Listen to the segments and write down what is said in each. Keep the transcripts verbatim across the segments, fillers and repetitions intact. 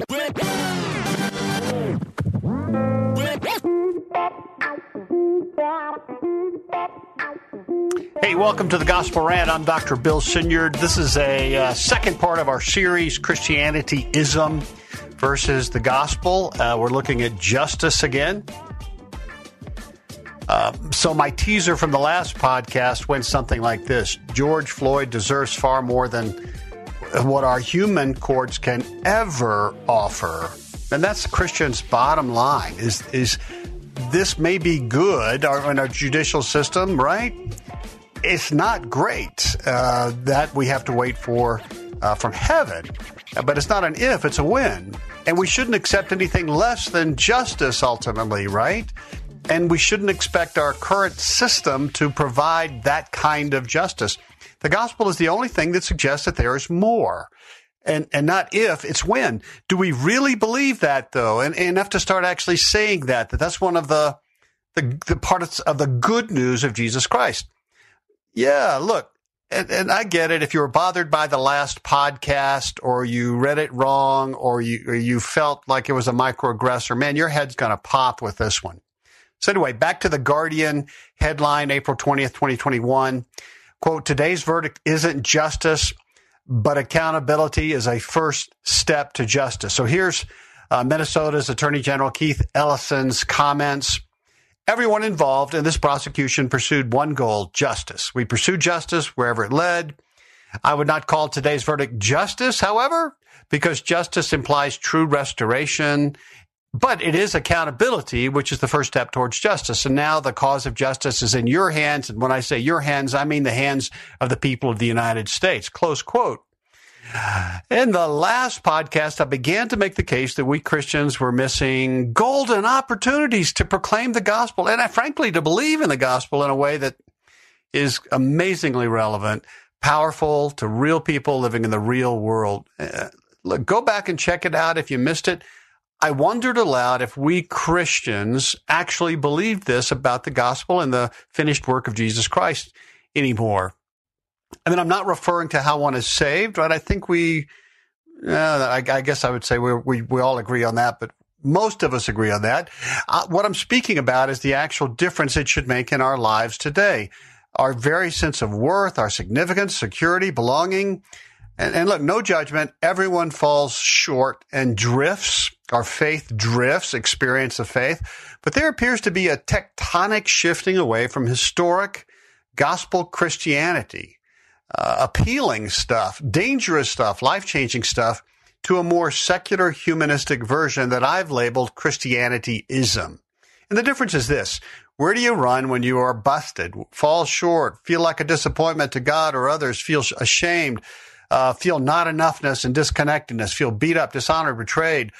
Hey, welcome to the Gospel Rant. I'm Doctor Bill Sinyard. This is a uh, second part of our series, Christianity-ism versus the Gospel. Uh, we're looking at justice again. Uh, so my teaser from the last podcast went something like this. George Floyd deserves far more than what our human courts can ever offer. And that's Christians' bottom line, is, is this may be good our, in our judicial system, right? It's not great uh, that we have to wait for uh, from heaven, but it's not an if, it's a when. And we shouldn't accept anything less than justice ultimately, right? And we shouldn't expect our current system to provide that kind of justice. The gospel is the only thing that suggests that there is more. And and not if, it's when. Do we really believe that, though? And, and enough to start actually saying that, that that's one of the, the, the parts of the good news of Jesus Christ. Yeah, look, and, and I get it. If you were bothered by the last podcast, or you read it wrong, or you, or you felt like it was a microaggressor, man, your head's going to pop with this one. So anyway, back to the Guardian headline, April twentieth, twenty twenty-one. Quote, today's verdict isn't justice, but accountability is a first step to justice. So here's uh, Minnesota's Attorney General Keith Ellison's comments. Everyone involved in this prosecution pursued one goal, justice. We pursued justice wherever it led. I would not call today's verdict justice, however, because justice implies true restoration. But it is accountability, which is the first step towards justice. And now the cause of justice is in your hands. And when I say your hands, I mean the hands of the people of the United States. Close quote. In the last podcast, I began to make the case that we Christians were missing golden opportunities to proclaim the gospel, and I, frankly, to believe in the gospel in a way that is amazingly relevant, powerful to real people living in the real world. Uh, look, go back and check it out if you missed it. I wondered aloud if we Christians actually believed this about the gospel and the finished work of Jesus Christ anymore. I mean, I'm not referring to how one is saved, right? I think we, uh, I, I guess I would say we, we we all agree on that, but most of us agree on that. Uh, what I'm speaking about is the actual difference it should make in our lives today. Our very sense of worth, our significance, security, belonging. And, and look, no judgment. Everyone falls short and drifts. Our faith drifts, experience of faith. But there appears to be a tectonic shifting away from historic gospel Christianity. Uh, appealing stuff, dangerous stuff, life-changing stuff, to a more secular humanistic version that I've labeled Christianity-ism. And the difference is this. Where do you run when you are busted, fall short, feel like a disappointment to God or others, feel ashamed, uh, feel not enoughness and disconnectedness, feel beat up, dishonored, betrayed,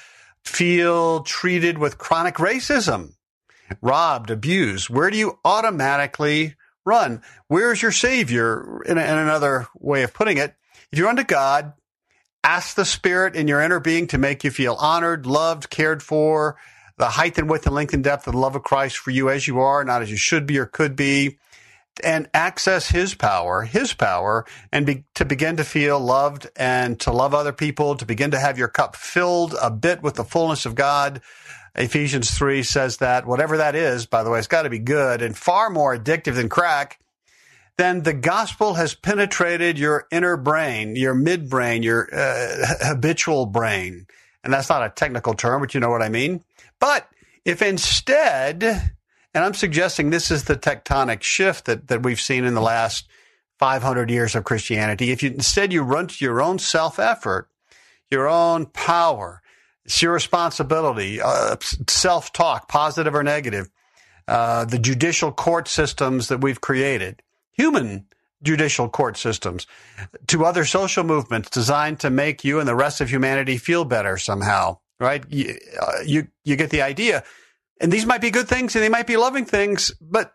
feel treated with chronic racism, robbed, abused? Where do you automatically run? Where's your Savior? In, a, in another way of putting it, if you run to God, ask the Spirit in your inner being to make you feel honored, loved, cared for, the height and width and length and depth of the love of Christ for you as you are, not as you should be or could be, and access His power, His power, and be, to begin to feel loved and to love other people, to begin to have your cup filled a bit with the fullness of God. Ephesians three says that whatever that is, by the way, it's got to be good and far more addictive than crack. Then the gospel has penetrated your inner brain, your midbrain, your uh, habitual brain. And that's not a technical term, but you know what I mean. But if instead, and I'm suggesting this is the tectonic shift that, that we've seen in the last five hundred years of Christianity, if you instead you run to your own self-effort, your own power, it's your responsibility, uh, self-talk, positive or negative, uh, the judicial court systems that we've created, human judicial court systems, to other social movements designed to make you and the rest of humanity feel better somehow, right? You, uh, you, you get the idea. And these might be good things and they might be loving things, but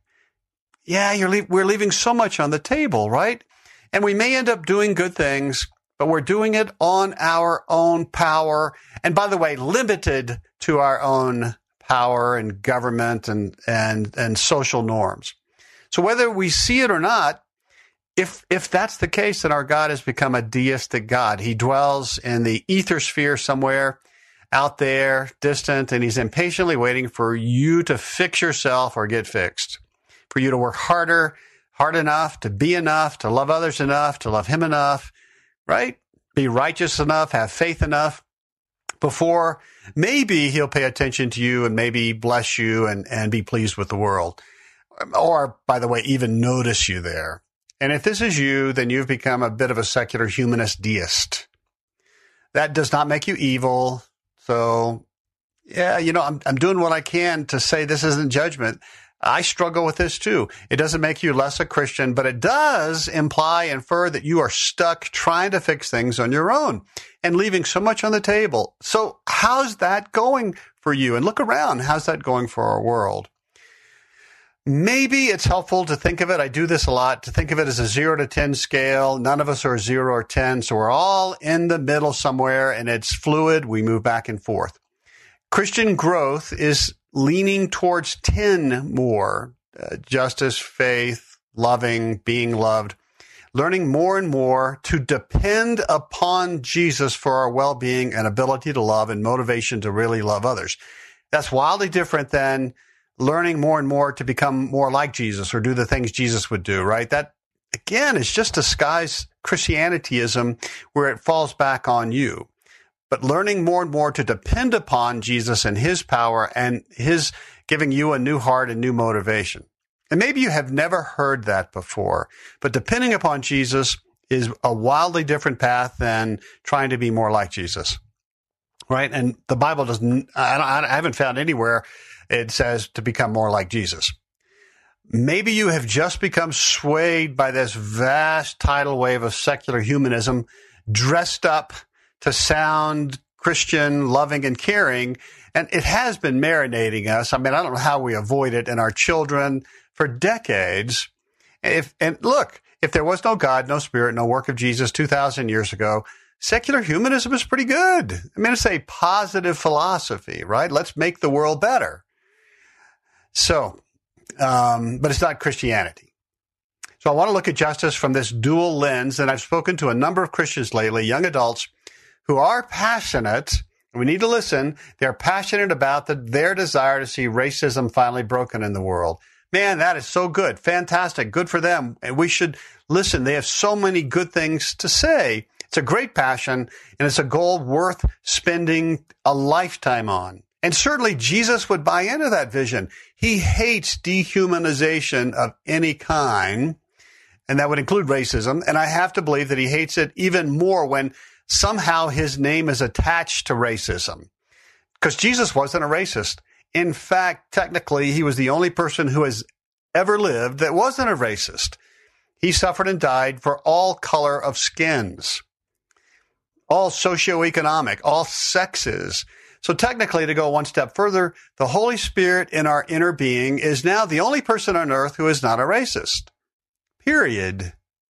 yeah, you're le- we're leaving so much on the table, right? And we may end up doing good things, but we're doing it on our own power. And by the way, limited to our own power and government and, and, and social norms. So whether we see it or not, If if that's the case, then our God has become a deistic God. He dwells in the ether sphere somewhere out there, distant, and he's impatiently waiting for you to fix yourself or get fixed, for you to work harder, hard enough, to be enough, to love others enough, to love him enough, right? Be righteous enough, have faith enough, before maybe he'll pay attention to you and maybe bless you and, and be pleased with the world. Or, by the way, even notice you there. And if this is you, then you've become a bit of a secular humanist deist. That does not make you evil. So, yeah, you know, I'm, I'm doing what I can to say this isn't judgment. I struggle with this too. It doesn't make you less a Christian, but it does imply, infer that you are stuck trying to fix things on your own and leaving so much on the table. So how's that going for you? And look around. How's that going for our world? Maybe it's helpful to think of it, I do this a lot, to think of it as a zero to ten scale. None of us are zero or ten, so we're all in the middle somewhere, and it's fluid. We move back and forth. Christian growth is leaning towards ten more, uh, justice, faith, loving, being loved, learning more and more to depend upon Jesus for our well-being and ability to love and motivation to really love others. That's wildly different than learning more and more to become more like Jesus or do the things Jesus would do, right? That, again, is just disguised Christianityism where it falls back on you. But learning more and more to depend upon Jesus and his power and his giving you a new heart and new motivation. And maybe you have never heard that before, but depending upon Jesus is a wildly different path than trying to be more like Jesus, right? And the Bible doesn't, I, I haven't found anywhere it says to become more like Jesus. Maybe you have just become swayed by this vast tidal wave of secular humanism, dressed up to sound Christian, loving, and caring, and it has been marinating us. I mean, I don't know how we avoid it in our children for decades. If and look, if there was no God, no Spirit, no work of Jesus two thousand years ago, secular humanism is pretty good. I mean, it's a positive philosophy, right? Let's make the world better. So, um, but it's not Christianity. So I want to look at justice from this dual lens, and I've spoken to a number of Christians lately, young adults, who are passionate. We need to listen. They're passionate about the, their desire to see racism finally broken in the world. Man, that is so good. Fantastic. Good for them. And we should listen. They have so many good things to say. It's a great passion, and it's a goal worth spending a lifetime on. And certainly Jesus would buy into that vision. He hates dehumanization of any kind, and that would include racism. And I have to believe that he hates it even more when somehow his name is attached to racism, because Jesus wasn't a racist. In fact, technically, he was the only person who has ever lived that wasn't a racist. He suffered and died for all color of skins, all socioeconomic, all sexes. So technically, to go one step further, the Holy Spirit in our inner being is now the only person on earth who is not a racist. Period.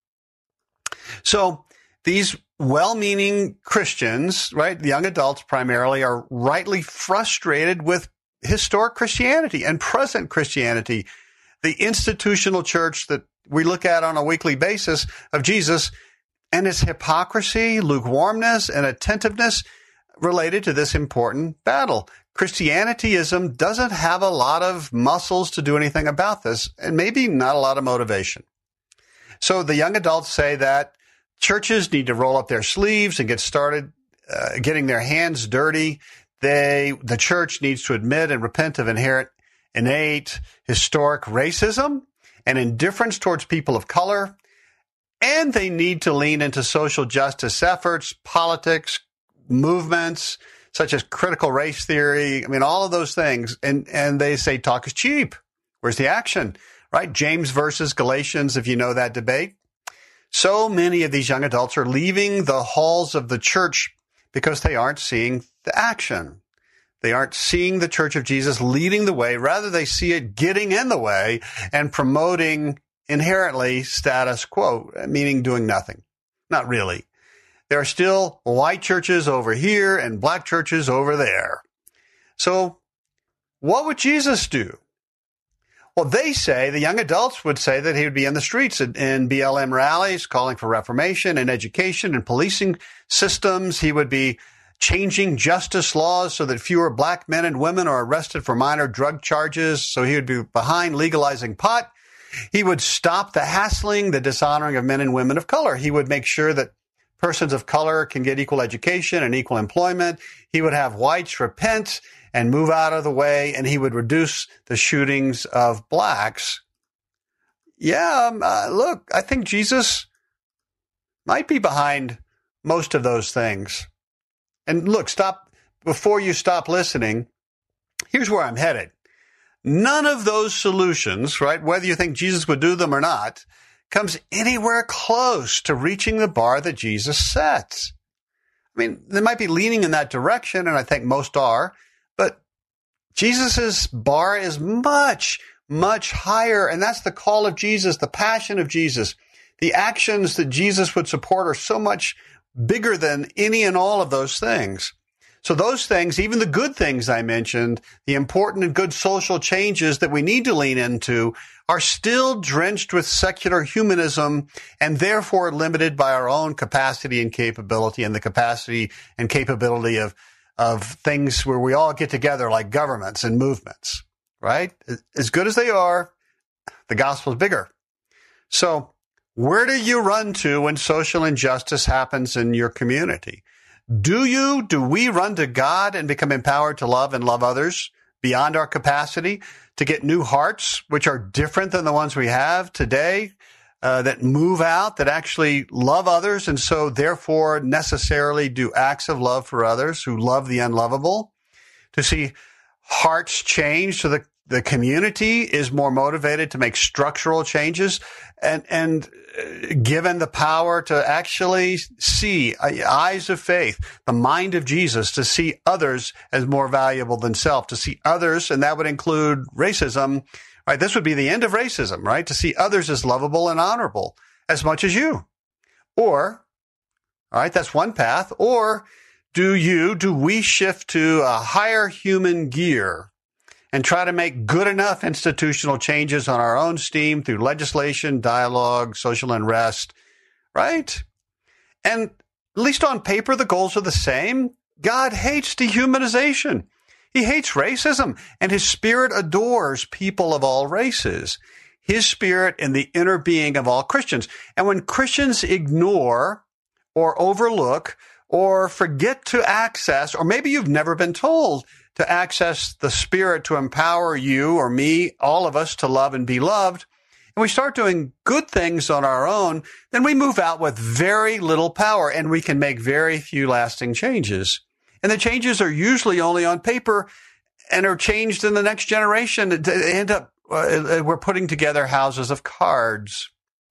So these well-meaning Christians, right, the young adults primarily, are rightly frustrated with historic Christianity and present Christianity, the institutional church that we look at on a weekly basis of Jesus, and its hypocrisy, lukewarmness, and attentiveness related to this important battle. Christianityism doesn't have a lot of muscles to do anything about this, and maybe not a lot of motivation. So the young adults say that churches need to roll up their sleeves and get started uh, getting their hands dirty. They, the church needs to admit and repent of inherent, innate, historic racism and indifference towards people of color. And they need to lean into social justice efforts, politics, movements such as critical race theory. I mean, all of those things. And, and they say talk is cheap. Where's the action? Right? James versus Galatians, if you know that debate. So many of these young adults are leaving the halls of the church because they aren't seeing the action. They aren't seeing the Church of Jesus leading the way. Rather, they see it getting in the way and promoting inherently status quo, meaning doing nothing. Not really. There are still white churches over here and black churches over there. So what would Jesus do? Well, they say, the young adults would say that he would be in the streets in, in B L M rallies, calling for reformation in education and policing systems. He would be changing justice laws so that fewer black men and women are arrested for minor drug charges. So he would be behind legalizing pot. He would stop the hassling, the dishonoring of men and women of color. He would make sure that persons of color can get equal education and equal employment. He would have whites repent and move out of the way, and he would reduce the shootings of blacks. Yeah, um, uh, look, I think Jesus might be behind most of those things. And look, stop, before you stop listening, here's where I'm headed. None of those solutions, right, whether you think Jesus would do them or not, comes anywhere close to reaching the bar that Jesus sets. I mean, they might be leaning in that direction, and I think most are, but Jesus's bar is much, much higher, and that's the call of Jesus, the passion of Jesus. The actions that Jesus would support are so much bigger than any and all of those things. So those things, even the good things I mentioned, the important and good social changes that we need to lean into, are still drenched with secular humanism and therefore limited by our own capacity and capability and the capacity and capability of, of things where we all get together like governments and movements, right? As good as they are, the gospel is bigger. So where do you run to when social injustice happens in your community? Do you, do we run to God and become empowered to love and love others beyond our capacity, to get new hearts, which are different than the ones we have today, uh, that move out, that actually love others, and so therefore necessarily do acts of love for others who love the unlovable? To see hearts change so that the community is more motivated to make structural changes and, and given the power to actually see, eyes of faith, the mind of Jesus, to see others as more valuable than self, to see others, and that would include racism, right? This would be the end of racism, right? To see others as lovable and honorable as much as you. Or, all right, that's one path. Or do you, do we shift to a higher human gear and try to make good enough institutional changes on our own steam through legislation, dialogue, social unrest, right? And at least on paper, the goals are the same. God hates dehumanization. He hates racism, and his spirit adores people of all races. His spirit in the inner being of all Christians. And when Christians ignore or overlook or forget to access, or maybe you've never been told to access the Spirit to empower you or me, all of us, to love and be loved, and we start doing good things on our own, then we move out with very little power and we can make very few lasting changes. And the changes are usually only on paper and are changed in the next generation. They end up, uh, we're putting together houses of cards.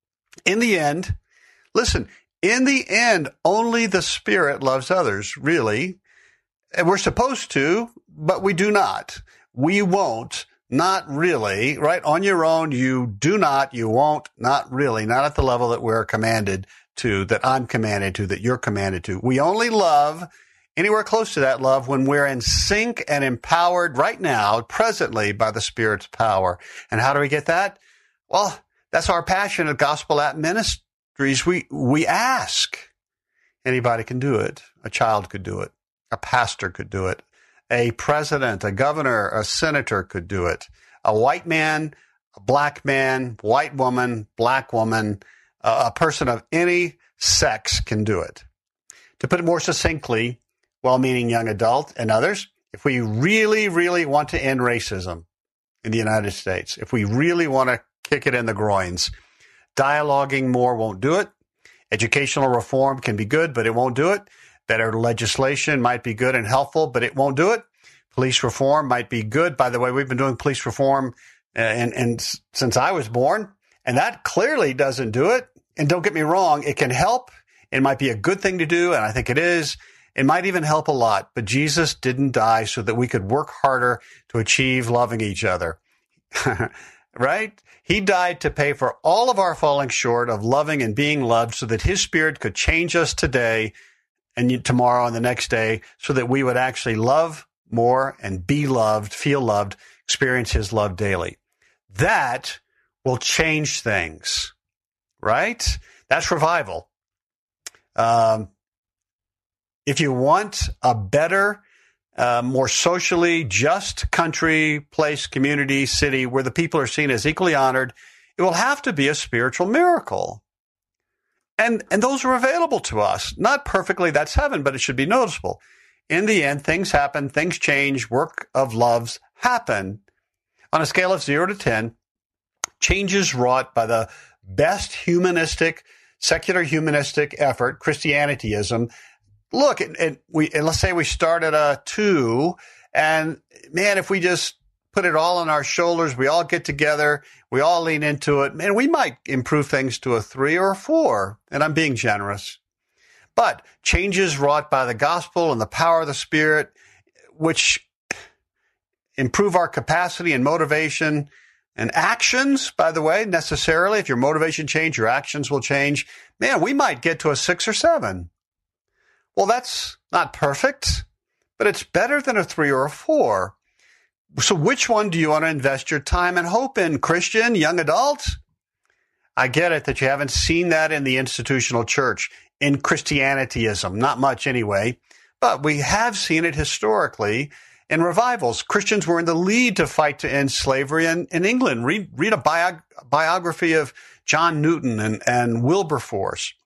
In the end, listen, in the end, only the Spirit loves others, really. And we're supposed to, but we do not. We won't, not really, right? On your own, you do not, you won't, not really, not at the level that we're commanded to, that I'm commanded to, that you're commanded to. We only love anywhere close to that love when we're in sync and empowered right now, presently, by the Spirit's power. And how do we get that? Well, that's our passion at Gospel App Ministries. We, we ask. Anybody can do it. A child could do it. A pastor could do it. A president, a governor, a senator could do it. A white man, a black man, white woman, black woman, uh, a person of any sex can do it. To put it more succinctly, well-meaning young adult and others, if we really, really want to end racism in the United States, if we really want to kick it in the groins, dialoguing more won't do it. Educational reform can be good, but it won't do it. Better legislation might be good and helpful, but it won't do it. Police reform might be good. By the way, we've been doing police reform and, and since I was born, and that clearly doesn't do it. And don't get me wrong, it can help. It might be a good thing to do, and I think it is. It might even help a lot, but Jesus didn't die so that we could work harder to achieve loving each other. Right? He died to pay for all of our falling short of loving and being loved so that his Spirit could change us today and tomorrow and the next day so that we would actually love more and be loved, feel loved, experience his love daily. That will change things, right? That's revival. Um, if you want a better, uh, more socially just country, place, community, city where the people are seen as equally honored, it will have to be a spiritual miracle. And, and those are available to us. Not perfectly, that's heaven, but it should be noticeable. In the end, things happen, things change, work of loves happen. On a scale of zero to ten, changes wrought by the best humanistic, secular humanistic effort, Christianityism. Look, and, and we, and let's say we start at a two, and man, if we just put it all on our shoulders, we all get together, we all lean into it, man, we might improve things to a three or a four, and I'm being generous. But changes wrought by the gospel and the power of the Spirit, which improve our capacity and motivation and actions, by the way, necessarily. If your motivation change, your actions will change. Man, we might get to a six or seven. Well, that's not perfect, but it's better than a three or a four. So which one do you want to invest your time and hope in, Christian, young adult? I get it that you haven't seen that in the institutional church, in Christianityism, not much anyway, but we have seen it historically in revivals. Christians were in the lead to fight to end slavery in, in England. Read, read a bio, biography of John Newton and, and Wilberforce.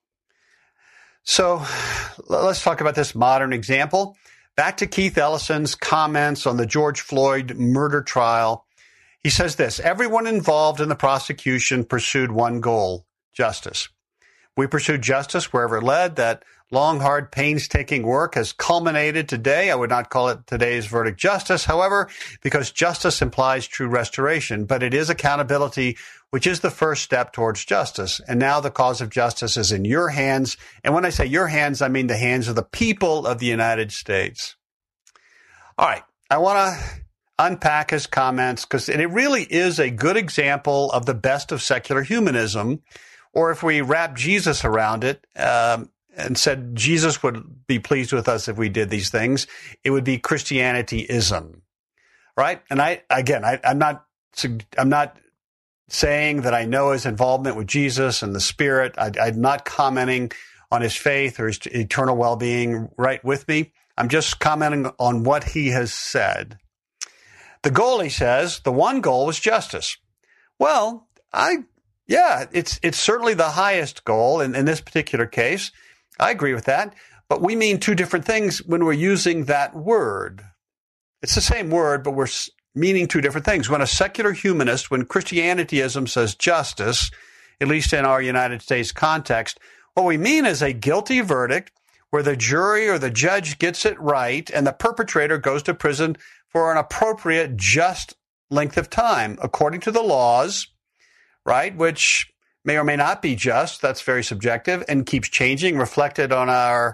So let's talk about this modern example. Back to Keith Ellison's comments on the George Floyd murder trial. He says this: everyone involved in the prosecution pursued one goal, justice. We pursued justice wherever it led. That long, hard, painstaking work has culminated today. I would not call it today's verdict justice, however, because justice implies true restoration, but it is accountability, which is the first step towards justice. And now the cause of justice is in your hands. And when I say your hands, I mean the hands of the people of the United States. All right. I want to unpack his comments because it really is a good example of the best of secular humanism. Or if we wrap Jesus around it um, and said Jesus would be pleased with us if we did these things, it would be Christianityism, right? And I, again, I, I'm not, I'm not saying that I know his involvement with Jesus and the Spirit. I, I'm not commenting on his faith or his eternal well-being right with me. I'm just commenting on what he has said. The goal, he says, the one goal was justice. Well, I. Yeah, it's it's certainly the highest goal in, in this particular case. I agree with that. But we mean two different things when we're using that word. It's the same word, but we're meaning two different things. When a secular humanist, when Christianityism says justice, at least in our United States context, what we mean is a guilty verdict where the jury or the judge gets it right and the perpetrator goes to prison for an appropriate, just length of time according to the laws, right, which may or may not be just. That's very subjective and keeps changing, reflected on our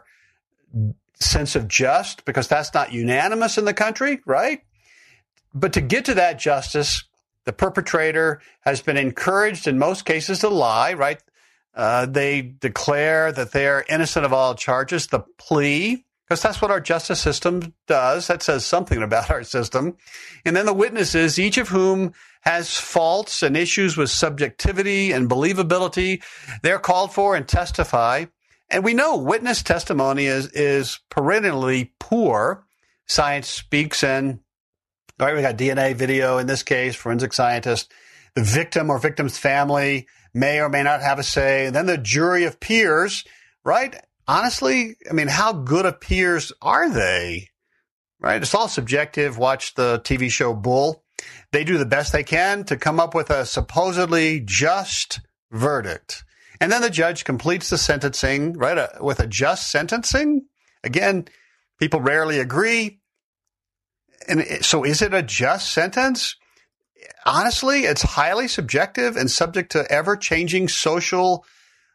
sense of just, because that's not unanimous in the country, right? But to get to that justice, the perpetrator has been encouraged in most cases to lie, right? Uh, they declare that they are innocent of all charges, the plea, because that's what our justice system does. That says something about our system. And then the witnesses, each of whom has faults and issues with subjectivity and believability, they're called for and testify. And we know witness testimony is, is perennially poor. Science speaks in, all right, we got D N A video in this case, forensic scientist. The victim or victim's family may or may not have a say. And then the jury of peers, right? Honestly, I mean, how good of peers are they? Right? It's all subjective. Watch the T V show Bull. They do the best they can to come up with a supposedly just verdict. And then the judge completes the sentencing, right, uh, with a just sentencing. Again, people rarely agree. And it, so is it a just sentence? Honestly, it's highly subjective and subject to ever-changing social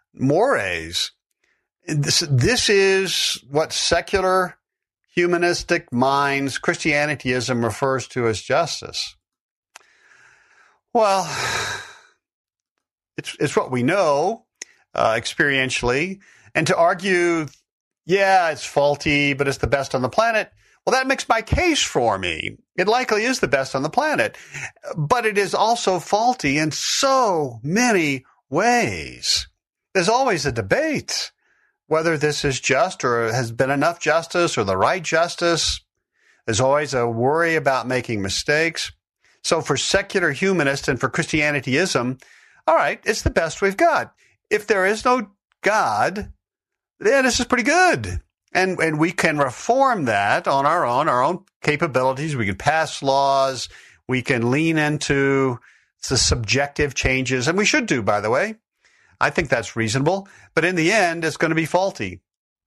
mores. This, this is what secular humanistic minds, Christianityism, refers to as justice. Well, it's it's what we know uh, experientially. And to argue, yeah, it's faulty, but it's the best on the planet, Well, that makes my case for me. It likely is the best on the planet, but it is also faulty in so many ways. There's always a debate whether this is just or has been enough justice or the right justice. There's always a worry about making mistakes. So for secular humanists and for Christianityism, all right, it's the best we've got. If there is no God, then this is pretty good. And and we can reform that on our own, our own capabilities. We can pass laws. We can lean into the subjective changes. And we should do, by the way. I think that's reasonable. But in the end, it's going to be faulty.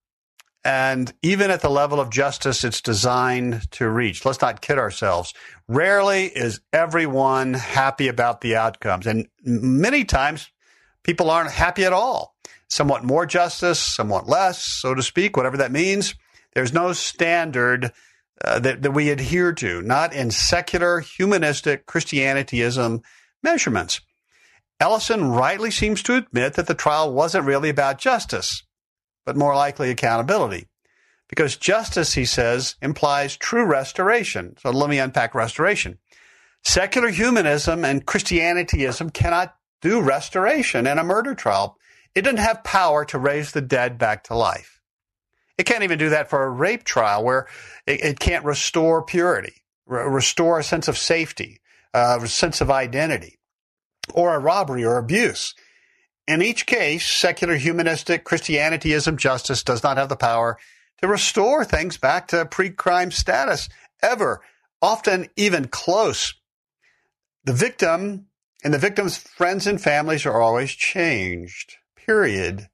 And even at the level of justice it's designed to reach, let's not kid ourselves. Rarely is everyone happy about the outcomes. And many times, people aren't happy at all. Somewhat more justice, somewhat less, so to speak, whatever that means. There's no standard uh, that, that we adhere to, not in secular, humanistic Christianityism measurements. Ellison rightly seems to admit that the trial wasn't really about justice, but more likely accountability. Because justice, he says, implies true restoration. So let me unpack restoration. Secular humanism and Christianityism cannot do restoration in a murder trial. It doesn't have power to raise the dead back to life. It can't even do that for a rape trial where it, it can't restore purity, re- restore a sense of safety, uh, a sense of identity, or a robbery or abuse. In each case, secular humanistic Christianityism justice does not have the power to restore things back to pre-crime status, ever, often even close. The victim and the victim's friends and families are always changed. Period.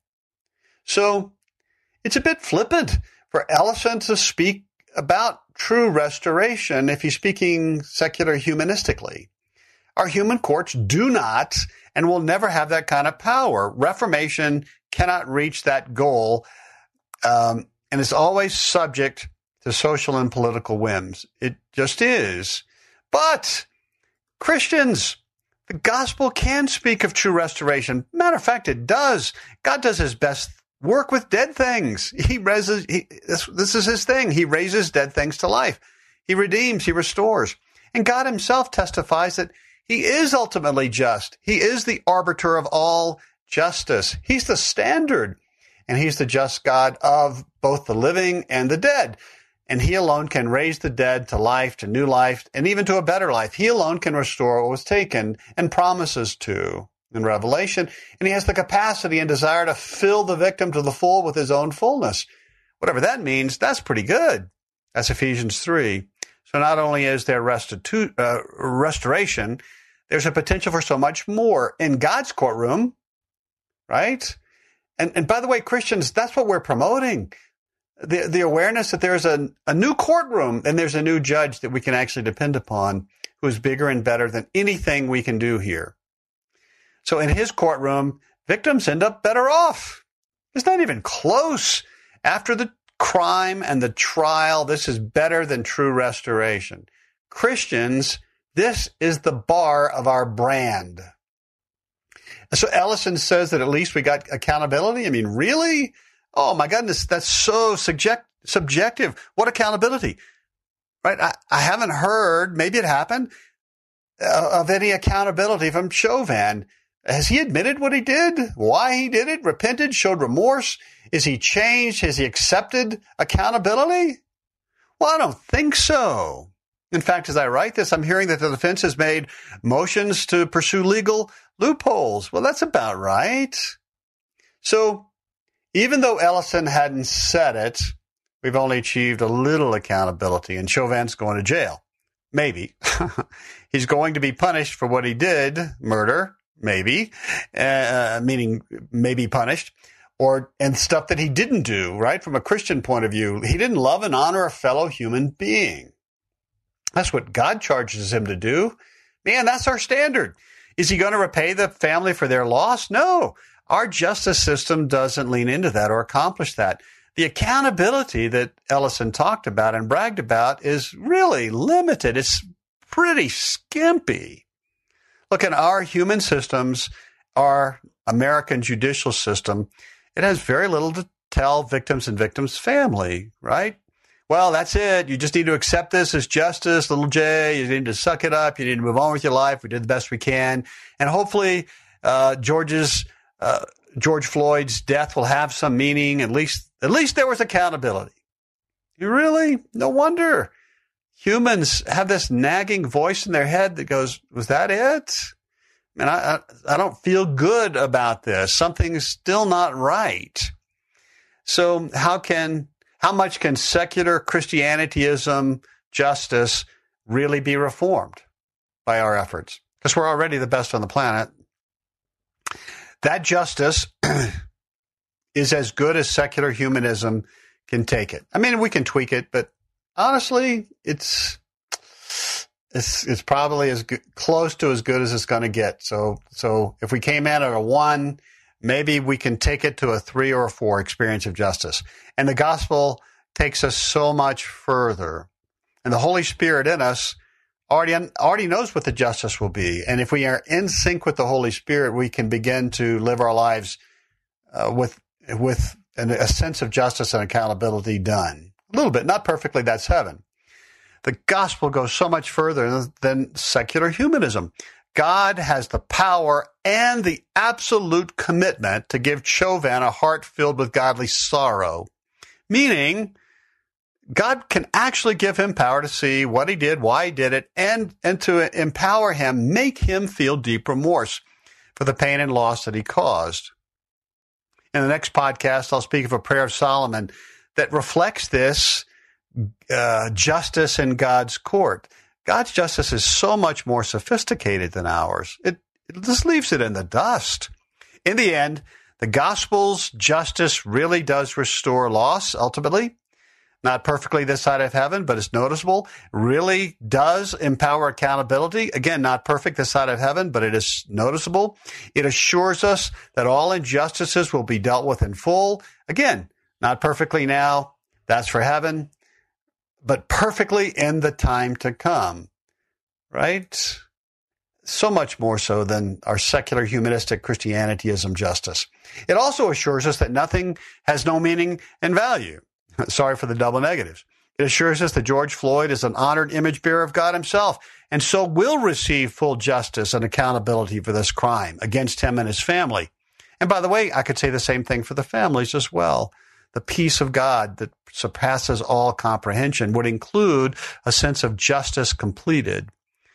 So it's a bit flippant for Ellison to speak about true restoration if he's speaking secular humanistically. Our human courts do not and will never have that kind of power. Reformation cannot reach that goal, um, and is always subject to social and political whims. It just is. But Christians, the gospel can speak of true restoration. Matter of fact, it does. God does his best work with dead things. He raises, he, this, this is his thing. He raises dead things to life. He redeems, he restores. And God himself testifies that he is ultimately just. He is the arbiter of all justice. He's the standard. And he's the just God of both the living and the dead. And he alone can raise the dead to life, to new life, and even to a better life. He alone can restore what was taken and promises to in Revelation. And he has the capacity and desire to fill the victim to the full with his own fullness. Whatever that means, that's pretty good. That's Ephesians three. So not only is there restitu- uh, restoration, there's a potential for so much more in God's courtroom, right? And, and by the way, Christians, that's what we're promoting. The, the awareness that there's a, a new courtroom and there's a new judge that we can actually depend upon who is bigger and better than anything we can do here. So in his courtroom, victims end up better off. It's not even close. After the crime and the trial, this is better than true restoration. Christians, this is the bar of our brand. So Ellison says that at least we got accountability. I mean, really? Oh, my goodness, that's so subject, subjective. What accountability? Right? I, I haven't heard, maybe it happened, uh, of any accountability from Chauvin. Has he admitted what he did? Why he did it? Repented? Showed remorse? Is he changed? Has he accepted accountability? Well, I don't think so. In fact, as I write this, I'm hearing that the defense has made motions to pursue legal loopholes. Well, that's about right. So, even though Ellison hadn't said it, we've only achieved a little accountability, and Chauvin's going to jail. Maybe. He's going to be punished for what he did, murder, maybe, uh, meaning maybe punished, or and stuff that he didn't do, right? From a Christian point of view, he didn't love and honor a fellow human being. That's what God charges him to do. Man, that's our standard. Is he going to repay the family for their loss? No. Our justice system doesn't lean into that or accomplish that. The accountability that Ellison talked about and bragged about is really limited. It's pretty skimpy. Look, in our human systems, our American judicial system, it has very little to tell victims and victims' family, right? well, that's it. You just need to accept this as justice, little J. You need to suck it up. You need to move on with your life. We did the best we can. And hopefully uh, George's uh, George Floyd's death will have some meaning. At least, at least there was accountability. You really? No wonder humans have this nagging voice in their head that goes, was that it? Man, I, I, I don't feel good about this. Something's still not right. So how can, how much can secular Christianityism, justice, really be reformed by our efforts? Because we're already the best on the planet. That justice is as good as secular humanism can take it. I mean, we can tweak it, but honestly, it's it's it's probably as good, close to as good as it's going to get. So so if we came in at a one, maybe we can take it to a three or a four experience of justice. And the gospel takes us so much further. And the Holy Spirit in us already already knows what the justice will be. And if we are in sync with the Holy Spirit, we can begin to live our lives uh, with with an, a sense of justice and accountability done. A little bit, not perfectly, that's heaven. The gospel goes so much further than secular humanism. God has the power and the absolute commitment to give Chauvin a heart filled with godly sorrow, meaning God can actually give him power to see what he did, why he did it, and, and to empower him, make him feel deep remorse for the pain and loss that he caused. In the next podcast, I'll speak of a prayer of Solomon that reflects this uh, justice in God's court. God's justice is so much more sophisticated than ours. It, it just leaves it in the dust. In the end, the gospel's justice really does restore loss, ultimately. Not perfectly this side of heaven, but it's noticeable. Really does empower accountability. Again, not perfect this side of heaven, but it is noticeable. It assures us that all injustices will be dealt with in full. Again, not perfectly now. That's for heaven, but perfectly in the time to come, right? So much more so than our secular humanistic Christianityism justice. It also assures us that nothing has no meaning and value. Sorry for the double negatives. It assures us that George Floyd is an honored image bearer of God himself, and so will receive full justice and accountability for this crime against him and his family. And by the way, I could say the same thing for the families as well. The peace of God that surpasses all comprehension would include a sense of justice completed.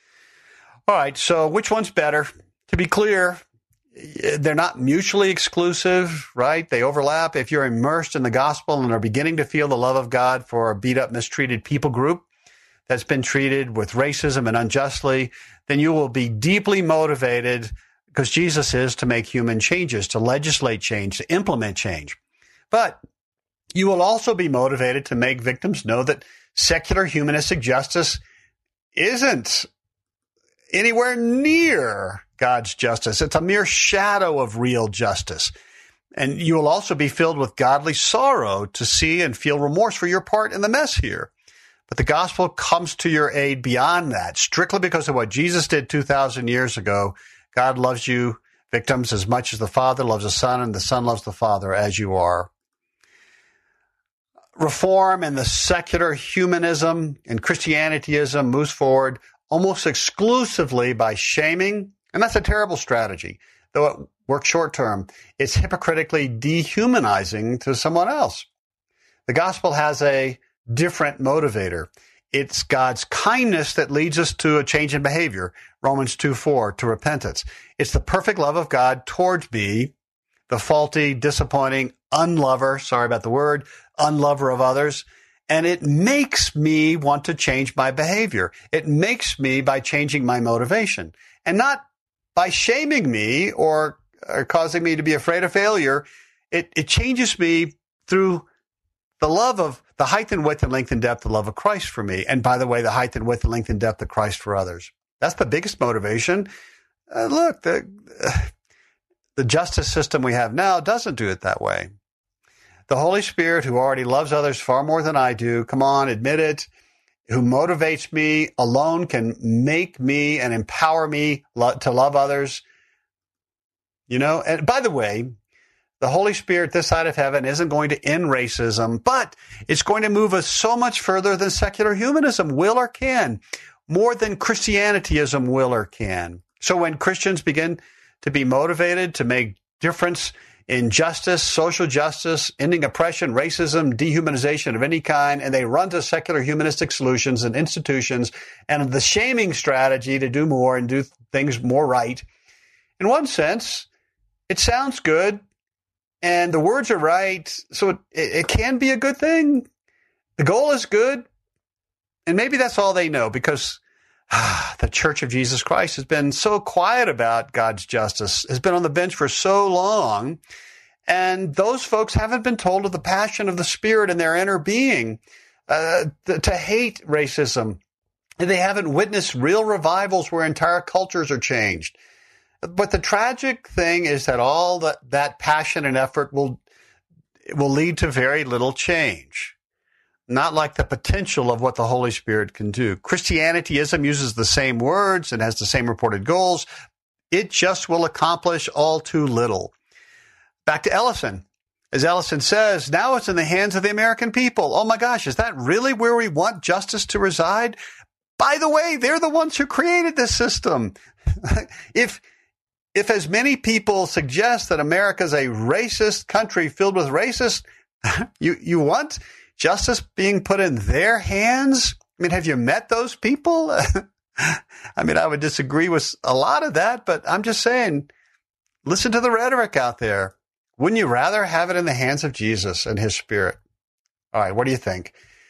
All right, so which one's better? To be clear, they're not mutually exclusive, right? They overlap. If you're immersed in the gospel and are beginning to feel the love of God for a beat up, mistreated people group that's been treated with racism and unjustly, then you will be deeply motivated, because Jesus is, to make human changes, to legislate change, to implement change. But you will also be motivated to make victims know that secular humanistic justice isn't anywhere near God's justice. It's a mere shadow of real justice. And you will also be filled with godly sorrow to see and feel remorse for your part in the mess here. But the gospel comes to your aid beyond that, strictly because of what Jesus did two thousand years ago. God loves you, victims, as much as the Father loves the Son, and the Son loves the Father as you are. Reform and the secular humanism and Christianityism moves forward almost exclusively by shaming. And that's a terrible strategy. Though it works short term, it's hypocritically dehumanizing to someone else. The gospel has a different motivator. It's God's kindness that leads us to a change in behavior. Romans two four, to repentance. It's the perfect love of God towards me, the faulty, disappointing, unlover, sorry about the word, unlover of others. And it makes me want to change my behavior. It makes me by changing my motivation, and not by shaming me or, or causing me to be afraid of failure. It, it changes me through the love of the height and width and length and depth, the love of Christ for me. And by the way, the height and width and length and depth of Christ for others. That's the biggest motivation. Uh, look, the, uh, the justice system we have now doesn't do it that way. The Holy Spirit, who already loves others far more than I do, come on, admit it, who motivates me alone, can make me and empower me lo- to love others. You know, and by the way, The Holy Spirit this side of heaven isn't going to end racism, but it's going to move us so much further than secular humanism will or can, more than Christianityism will or can. So when Christians begin to be motivated to make difference in justice, social justice, ending oppression, racism, dehumanization of any kind, and they run to secular humanistic solutions and institutions and the shaming strategy to do more and do things more right. In one sense, it sounds good and the words are right, so it, it can be a good thing. The goal is good, and maybe that's all they know because ah, the Church of Jesus Christ has been so quiet about God's justice, has been on the bench for so long, and those folks haven't been told of the passion of the Spirit in their inner being uh, to, to hate racism. And they haven't witnessed real revivals where entire cultures are changed. But the tragic thing is that all that, that passion and effort will will lead to very little change. Not like the potential of what the Holy Spirit can do. Christianityism uses the same words and has the same reported goals. It just will accomplish all too little. Back to Ellison. As Ellison says, now it's in the hands of the American people. Oh my gosh, is that really where we want justice to reside? By the way, they're the ones who created this system. if if as many people suggest that America's a racist country filled with racists, you you want justice being put in their hands? I mean, have you met those people? I mean, I would disagree with a lot of that, but I'm just saying, listen to the rhetoric out there. Wouldn't you rather have it in the hands of Jesus and his Spirit? All right, what do you think?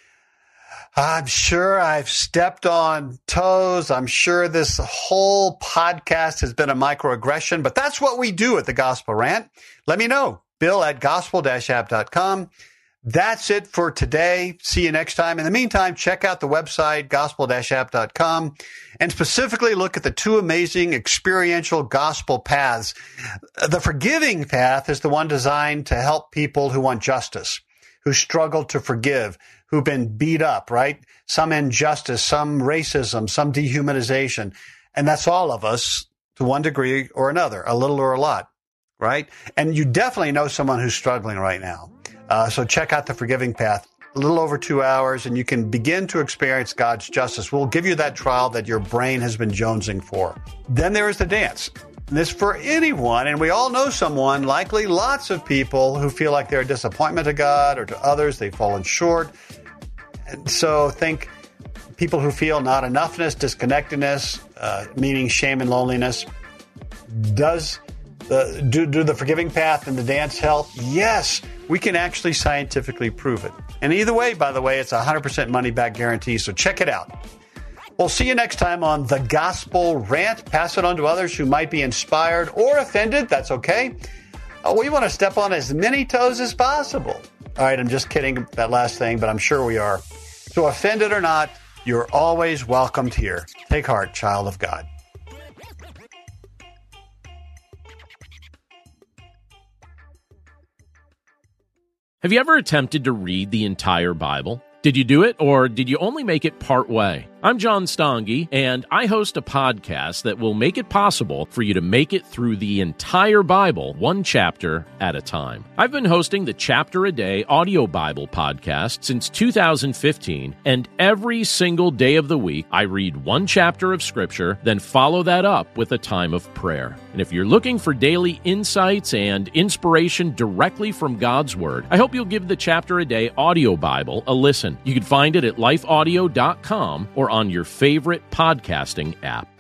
I'm sure I've stepped on toes. I'm sure this whole podcast has been a microaggression, but that's what we do at the Gospel Rant. Let me know. Bill at gospel dash app dot com. That's it for today. See you next time. In the meantime, check out the website, gospel dash app dot com, and specifically look at the two amazing experiential gospel paths. The forgiving path is the one designed to help people who want justice, who struggle to forgive, who've been beat up, right? Some injustice, some racism, some dehumanization. And that's all of us to one degree or another, a little or a lot, right? And you definitely know someone who's struggling right now. Uh, so check out the forgiving path, a little over two hours, and you can begin to experience God's justice. We'll give you that trial that your brain has been jonesing for. Then there is the dance. This for anyone, and we all know someone, likely lots of people, who feel like they're a disappointment to God or to others. They've fallen short. And so think people who feel not enoughness, disconnectedness, uh, meaning shame and loneliness. Does the, do, do the forgiving path and the dance help? Yes. We can actually scientifically prove it. And either way, by the way, it's a one hundred percent money-back guarantee, so check it out. We'll see you next time on The Gospel Rant. Pass it on to others who might be inspired or offended. That's okay. Uh, we want to step on as many toes as possible. All right, I'm just kidding, that last thing, but I'm sure we are. So offended or not, you're always welcomed here. Take heart, child of God. Have you ever attempted to read the entire Bible? Did you do it, or did you only make it part way? I'm John Stange, and I host a podcast that will make it possible for you to make it through the entire Bible, one chapter at a time. I've been hosting the Chapter a Day audio Bible podcast since two thousand fifteen, and every single day of the week, I read one chapter of Scripture, then follow that up with a time of prayer. And if you're looking for daily insights and inspiration directly from God's Word, I hope you'll give the Chapter a Day audio Bible a listen. You can find it at life audio dot com or on your favorite podcasting app.